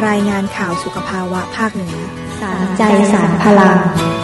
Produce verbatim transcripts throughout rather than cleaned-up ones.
รายงานข่าวสุขภาวะภาคเหนือสารใจสารพลัง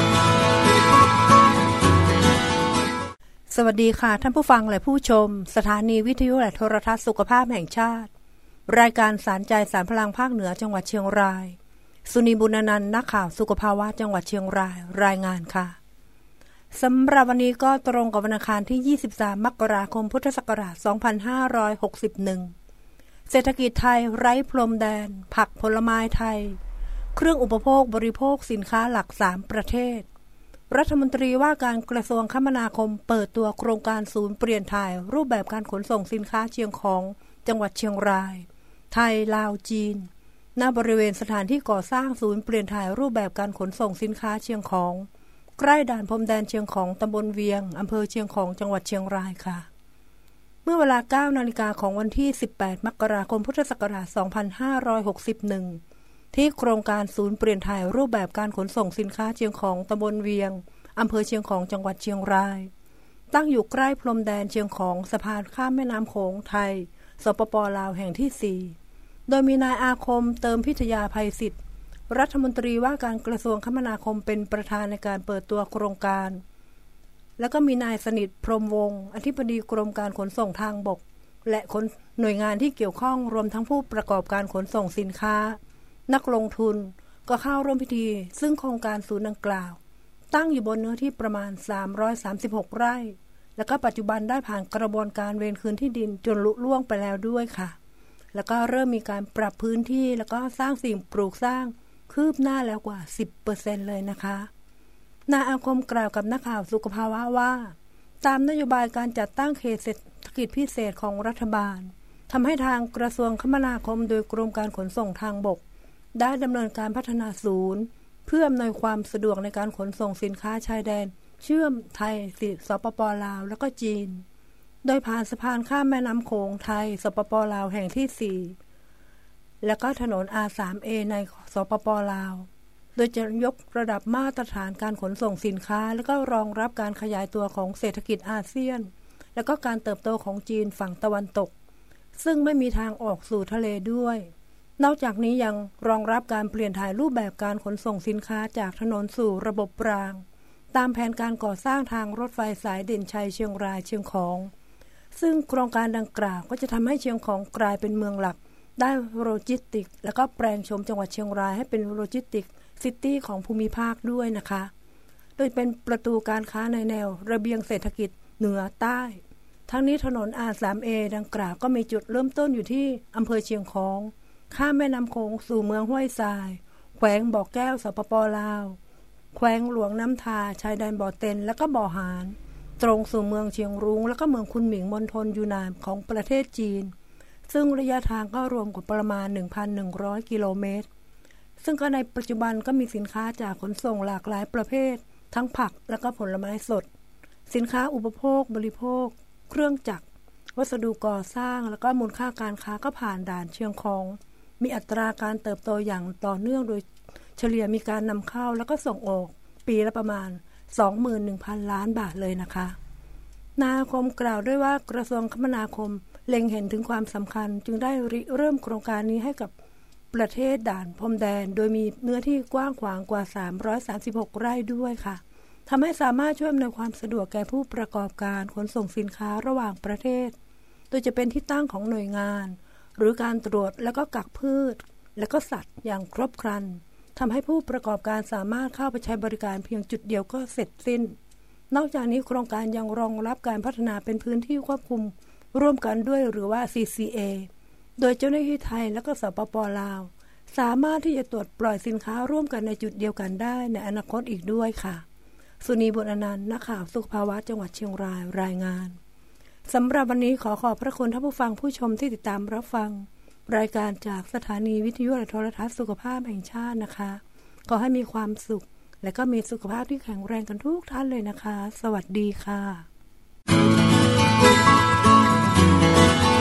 สวัสดีค่ะท่านผู้ฟังและผู้ชมสถานีวิทยุและโทรทัศน์สุขภาพแห่งชาติรายการสารใจสารพลังภาคเหนือจังหวัดเชียงรายสุนีบุญนันท์นักข่าวสุขภาวะจังหวัดเชียงรายรายงานค่ะสำหรับวันนี้ก็ตรงกับวันอังคารที่ยี่สิบสามมกราคมพุทธศักราชสองพันห้าร้อยหกสิบเอ็ดเศรษฐกิจไทยไร้พรมแดนผักผลไม้ไทยเครื่องอุปโภคบริโภคสินค้าหลักสามประเทศรัฐมนตรีว่าการกระทรวงคมนาคมเปิดตัวโครงการศูนย์เปลี่ยนถ่ายรูปแบบการขนส่งสินค้าเชียงของจังหวัดเชียงรายไทยลาวจีนณบริเวณสถานที่ก่อสร้างศูนย์เปลี่ยนถ่ายรูปแบบการขนส่งสินค้าเชียงของใกล้ด่านพรมแดนเชียงของตำบลเวียงอำเภอเชียงของจังหวัดเชียงรายค่ะเมื่อเวลา เก้านาฬิกาของวันที่สิบแปดมกราคมพุทธศักราชสองพันห้าร้อยหกสิบเอ็ดที่โครงการศูนย์เปลี่ยนถ่ายรูปแบบการขนส่งสินค้าเชียงของตำบลเวียงอำเภอเชียงของจังหวัดเชียงรายตั้งอยู่ใกล้พรมแดนเชียงของสะพานข้ามแม่น้ำโขงไทยสปป.ลาวแห่งที่สี่โดยมีนายอาคมเติมพิทยาภัยศิษย์รัฐมนตรีว่าการกระทรวงคมนาคมเป็นประธานในการเปิดตัวโครงการแล้วก็มีนายสนิทพรหมวงศ์อธิบดีกรมการขนส่งทางบกและหน่วยงานที่เกี่ยวข้องรวมทั้งผู้ประกอบการขนส่งสินค้านักลงทุนก็เข้าร่วมพิธีซึ่งโครงการศูนย์ดังกล่าวตั้งอยู่บนเนื้อที่ประมาณสามร้อยสามสิบหกไร่แล้วก็ปัจจุบันได้ผ่านกระบวนการเวรคืนที่ดินจนลุล่วงไปแล้วด้วยค่ะแล้วก็เริ่มมีการปรับพื้นที่แล้วก็สร้างสิ่งปลูกสร้างคืบหน้าแล้วกว่า สิบเปอร์เซ็นต์ เลยนะคะนายอาคมกล่าวกับนักข่าวสุขภาวะว่าตามนโยบายการจัดตั้งเขตเศรษฐกิจพิเศษของรัฐบาลทำให้ทางกระทรวงคมนาคมโดยกรมการขนส่งทางบกได้ดำเนินการพัฒนาศูนย์เพื่ออำนวยความสะดวกในการขนส่งสินค้าชายแดนเชื่อมไทยสปป.ลาวแล้วก็จีนโดยผ่านสะพานข้ามแม่น้ำโขงไทยสปป.ลาวแห่งที่สี่แล้วก็ถนน อาร์ ทรี เอ ในสปป.ลาวโดยจะยกระดับมาตรฐานการขนส่งสินค้าแล้วก็รองรับการขยายตัวของเศรษฐกิจอาเซียนแล้วก็การเติบโตของจีนฝั่งตะวันตกซึ่งไม่มีทางออกสู่ทะเลด้วยนอกจากนี้ยังรองรับการเปลี่ยนถ่ายรูปแบบการขนส่งสินค้าจากถนนสู่ระบบรางตามแผนการก่อสร้างทางรถไฟสายเด่นชัยเชียงรายเชียงของซึ่งโครงการดังกล่าวก็จะทำให้เชียงของกลายเป็นเมืองหลักด้านโลจิสติกและก็แปลงโฉมจังหวัดเชียงรายให้เป็นโลจิสติกซิตี้ของภูมิภาคด้วยนะคะโดยเป็นประตูการค้าในแนวระเบียงเศรษฐกิจเหนือใต้ทั้งนี้ถนน อาร์ ทรี เอ ดังกล่าวก็มีจุดเริ่มต้นอยู่ที่อำเภอเชียงของข้ามแม่น้ำโขงสู่เมืองห้วยทรายแขวงบ่อแก้วสปป.ลาวแขวงหลวงน้ำทาชายแดนบ่อเต็นและก็บ่อหานตรงสู่เมืองเชียงรุ้งแล้วก็เมืองคุนหมิงมณฑลยูนานของประเทศจีนซึ่งระยะทางก็รวมกว่าประมาณ หนึ่งพันหนึ่งร้อย กิโลเมตรซึ่งก็ในปัจจุบันก็มีสินค้าจากขนส่งหลากหลายประเภททั้งผักและก็ผลไม้สดสินค้าอุปโภคบริโภคเครื่องจักรวัสดุก่อสร้างแล้วก็มูลค่าการค้าก็ผ่านด่านเชียงของมีอัตราการเติบโตอย่างต่อเนื่องโดยเฉลี่ยมีการนำเข้าแล้วก็ส่งออกปีละประมาณ สองหมื่นหนึ่งพัน ล้านบาทเลยนะคะนายอาคมกล่าวด้วยว่ากระทรวงคมนาคมเล็งเห็นถึงความสำคัญจึงได้ริเริ่มโครงการนี้ให้กับประเทศด่านพรมแดนโดยมีเนื้อที่กว้างขวางกว่าสามร้อยสามสิบหกไร่ด้วยค่ะทำให้สามารถช่วยอำนวยความสะดวกแก่ผู้ประกอบการขนส่งสินค้าระหว่างประเทศโดยจะเป็นที่ตั้งของหน่วยงานหรือการตรวจและก็กักพืชและก็สัตว์อย่างครบครันทำให้ผู้ประกอบการสามารถเข้าไปใช้บริการเพียงจุดเดียวก็เสร็จสิ้นนอกจากนี้โครงการยังรองรับการพัฒนาเป็นพื้นที่ควบคุมร่วมกันด้วยหรือว่า ซี ซี เอ โดยเจ้าหน้าที่ไทยและก็สปป.ลาวสามารถที่จะตรวจปล่อยสินค้าร่วมกันในจุดเดียวกันได้ในอนาคตอีกด้วยค่ะสุนีบุญอนันท์นักข่าวสุขภาวะจังหวัดเชียงรายรายงานสำหรับวันนี้ขอขอบพระคุณท่านผู้ฟังผู้ชมที่ติดตามรับฟังรายการจากสถานีวิทยุและโทรทัศน์สุขภาพแห่งชาตินะคะขอให้มีความสุขและก็มีสุขภาพที่แข็งแรงกันทุกท่านเลยนะคะสวัสดีค่ะ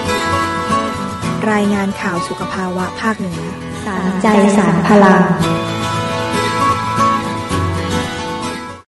รายงานข่าวสุขภาวะภาคเหนือสารใจสารพลัง